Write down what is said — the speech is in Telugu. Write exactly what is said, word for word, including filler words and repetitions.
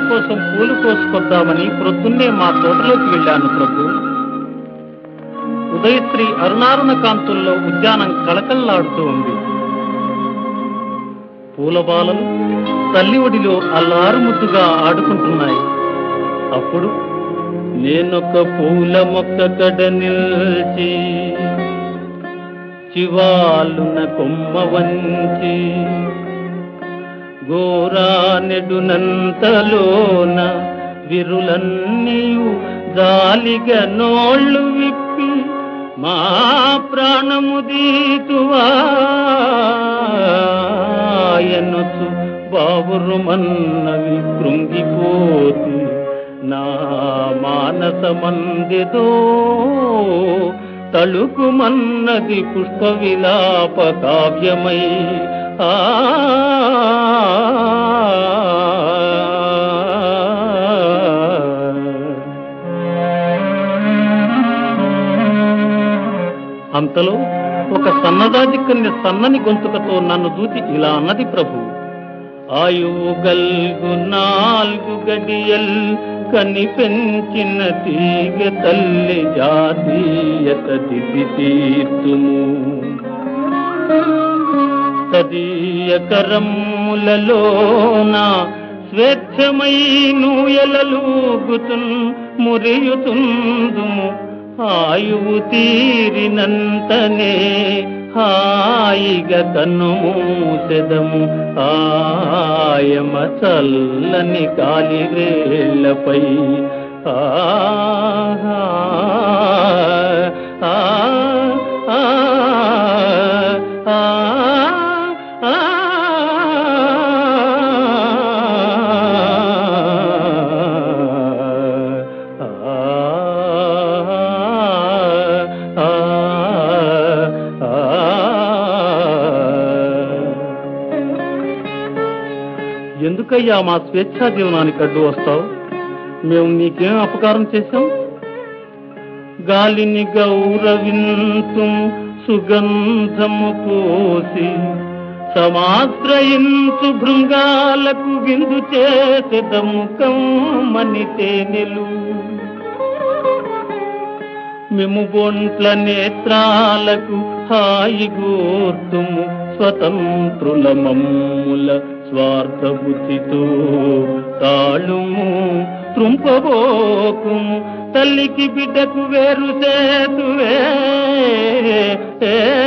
కోసం పూలు కోసుకొద్దామని ప్రొద్దున్నే మా తోటలోకి వెళ్ళాను ప్రభు. ఉదయశ్రీ అరుణారుణ కాంతుల్లో ఉద్యానం కళకళలాడుతూ ఉంది. పూలబాలలు తల్లి ఒడిలో అల్లారు ముద్దుగా ఆడుకుంటున్నాయి. అప్పుడు నేనొక పూల మొక్క కడ నిల్చి చివాలున కొమ్మ వంచి గోరానెడునంతలోన విరులన్నీయు జాలిగా నోళ్ళు విప్పి మా ప్రాణము దీతువాయనొచ్చు బావురుమన్నవి కృంగిపోతు నా మానసమందిదో తళుకుమన్నది పుష్ప విలాప కావ్యమై. ఆ అంతలో ఒక సన్నదాజి కన్య సన్నని గొంతుకతో నన్ను దూచి ఇలా అన్నది ప్రభు. ఆయువు గల్గు నాలుగు గడియల్ కని పెంచిన తీగ తల్లి జాతీయత దిది తీర్తుము తదీయ కరములలోన స్వేచ్ఛమై నూయలూగుతున్ మురియుతుందుము. ఆయువు తీరినంతనే హాయిగా కన్నుమూసెదము ఆయమ చల్లని కాలి వేళ్లపై. ఆ ఆ ఆ ఎందుకయ్యా మా స్వేచ్ఛా జీవనానికి అడ్డు వస్తావు? మేము నీకేం అపకారం చేశాం? గాలిని గౌరవింతు సుగంధము పోసి సమాశ్రయించు భృంగాలకు విందు చేసెదము కమ్మని తేనెలు. మేము బొంట్ల నేత్రాలకు హాయి గోర్తుము స్వతంత్రుల మమ్ముల స్వార్థ బుద్ధితో తాళుము త్రుంపబోకుము తల్లికి బిడ్డకు వేరు సేతువే.